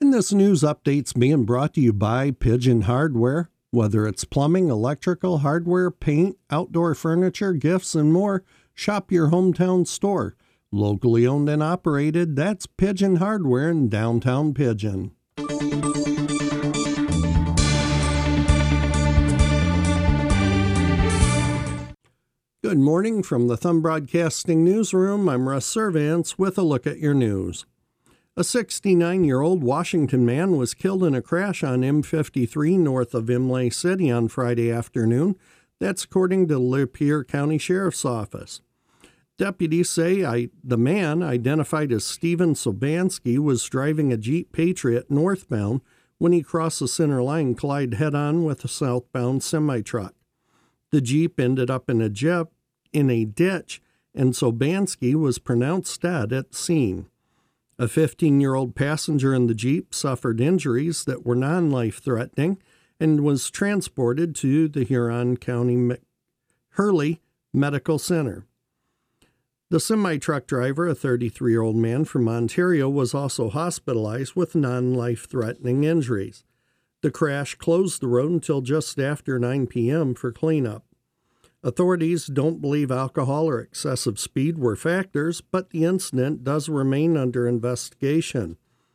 And this news update's being brought to you by Pigeon Hardware. Whether it's plumbing, electrical, hardware, paint, outdoor furniture, gifts, and more, shop your hometown store. Locally owned and operated, that's Pigeon Hardware in downtown Pigeon. Good morning from the Thumb Broadcasting Newsroom. I'm Russ Servance with a look at your news. A 69-year-old Washington man was killed in a crash on M53 north of Imlay City on Friday afternoon. That's according to Lapeer County Sheriff's Office. Deputies say the man, identified as Steven Sobansky, was driving a Jeep Patriot northbound when he crossed the center line and collided head-on with a southbound semi-truck. The Jeep ended up in a ditch, and Sobansky was pronounced dead at the scene. A 15-year-old passenger in the Jeep suffered injuries that were non-life-threatening and was transported to the Huron County Hurley Medical Center. The semi-truck driver, a 33-year-old man from Ontario, was also hospitalized with non-life-threatening injuries. The crash closed the road until just after 9 p.m. for cleanup. Authorities don't believe alcohol or excessive speed were factors, but the incident does remain under investigation.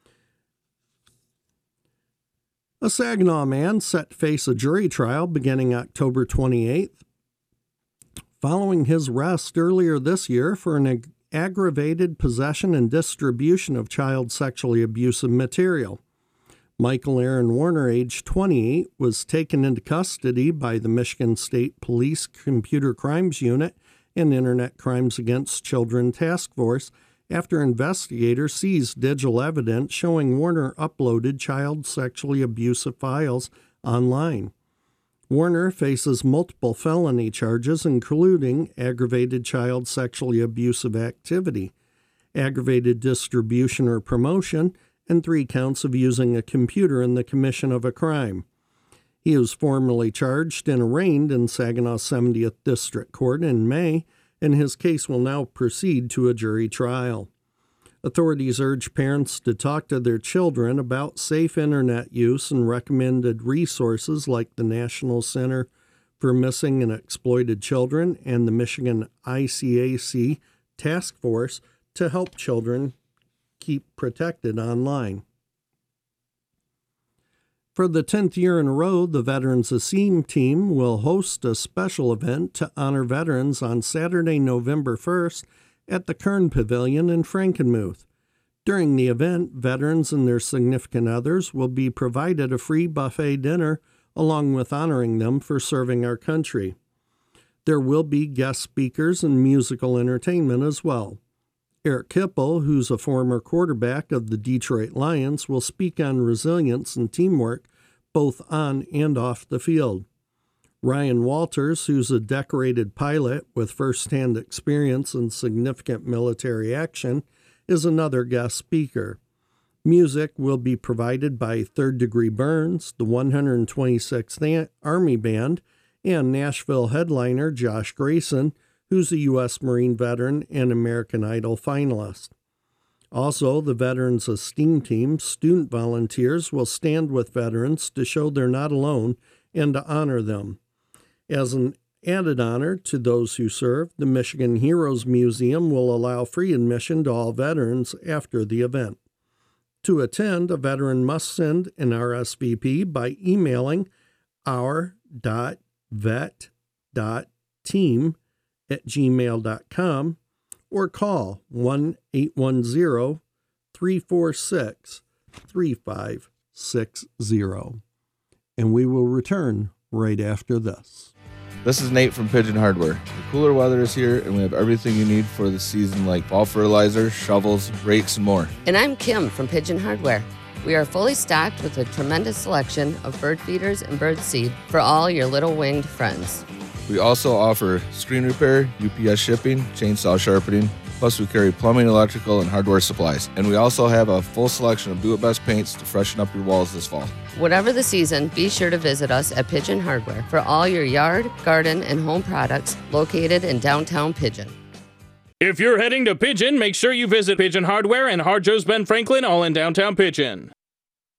A Saginaw man set to face a jury trial beginning October 28th, following his arrest earlier this year for an aggravated possession and distribution of child sexually abusive material. Michael Aaron Warner, age 28, was taken into custody by the Michigan State Police Computer Crimes Unit and Internet Crimes Against Children Task Force after investigators seized digital evidence showing Warner uploaded child sexually abusive files online. Warner faces multiple felony charges, including aggravated child sexually abusive activity, aggravated distribution or promotion, and 3 counts of using a computer in the commission of a crime. He was formally charged and arraigned in Saginaw 70th District Court in May, and his case will now proceed to a jury trial. Authorities urge parents to talk to their children about safe internet use and recommended resources like the National Center for Missing and Exploited Children and the Michigan ICAC Task Force to help children keep protected online. For the 10th year in a row, the Veterans Esteem Team will host a special event to honor veterans on Saturday, November 1st at the Kern Pavilion in Frankenmuth. During the event, veterans and their significant others will be provided a free buffet dinner along with honoring them for serving our country. There will be guest speakers and musical entertainment as well. Eric Kipple, who's a former quarterback of the Detroit Lions, will speak on resilience and teamwork both on and off the field. Ryan Walters, who's a decorated pilot with first-hand experience in significant military action, is another guest speaker. Music will be provided by Third Degree Burns, the 126th Army Band, and Nashville headliner Josh Grayson, who's a U.S. Marine veteran and American Idol finalist. Also, the Veterans Esteem Team student volunteers will stand with veterans to show they're not alone and to honor them. As an added honor to those who serve, the Michigan Heroes Museum will allow free admission to all veterans after the event. To attend, a veteran must send an RSVP by emailing our.vet.team@gmail.com or call 1-810-346-3560. And we will return right after this. This is Nate from Pigeon Hardware. The cooler weather is here, and we have everything you need for the season, like fall fertilizer, shovels, rakes, and more. And I'm Kim from Pigeon Hardware. We are fully stocked with a tremendous selection of bird feeders and bird seed for all your little winged friends. We also offer screen repair, UPS shipping, chainsaw sharpening, plus we carry plumbing, electrical, and hardware supplies. And we also have a full selection of do-it-best paints to freshen up your walls this fall. Whatever the season, be sure to visit us at Pigeon Hardware for all your yard, garden, and home products located in downtown Pigeon. If you're heading to Pigeon, make sure you visit Pigeon Hardware and Harjo's Ben Franklin, all in downtown Pigeon.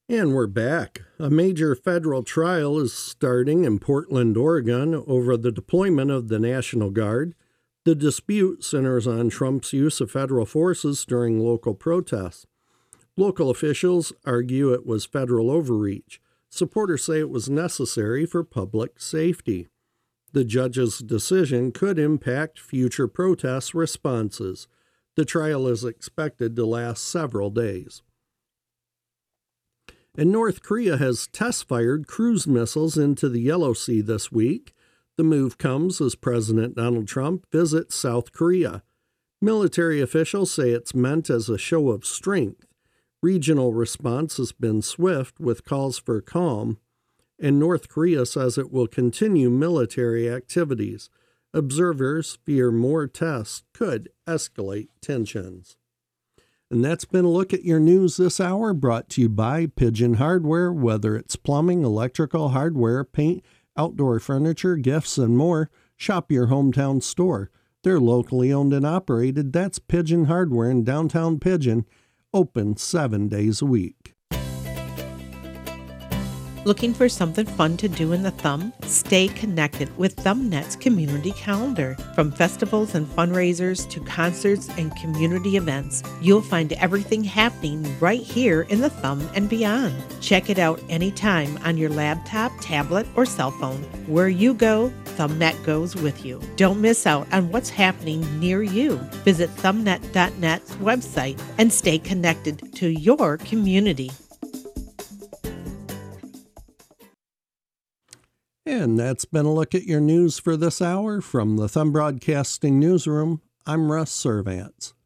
And we're back. A major federal trial is starting in Portland, Oregon over the deployment of the National Guard. The dispute centers on Trump's use of federal forces during local protests. Local officials argue it was federal overreach. Supporters say it was necessary for public safety. The judge's decision could impact future protest responses. The trial is expected to last several days. And North Korea has test-fired cruise missiles into the Yellow Sea this week. The move comes as President Donald Trump visits South Korea. Military officials say it's meant as a show of strength. Regional response has been swift with calls for calm, and North Korea says it will continue military activities. Observers fear more tests could escalate tensions. And that's been a look at your news this hour, brought to you by Pigeon Hardware. Whether it's plumbing, electrical, hardware, paint, outdoor furniture, gifts, and more, shop your hometown store. They're locally owned and operated. That's Pigeon Hardware in downtown Pigeon, open 7 days a week. Looking for something fun to do in the Thumb? Stay connected with ThumbNet's community calendar. From festivals and fundraisers to concerts and community events, you'll find everything happening right here in the Thumb and beyond. Check it out anytime on your laptop, tablet, or cell phone. Where you go, ThumbNet goes with you. Don't miss out on what's happening near you. Visit thumbnet.net's website and stay connected to your community. And that's been a look at your news for this hour. From the Thumb Broadcasting Newsroom, I'm Russ Servants.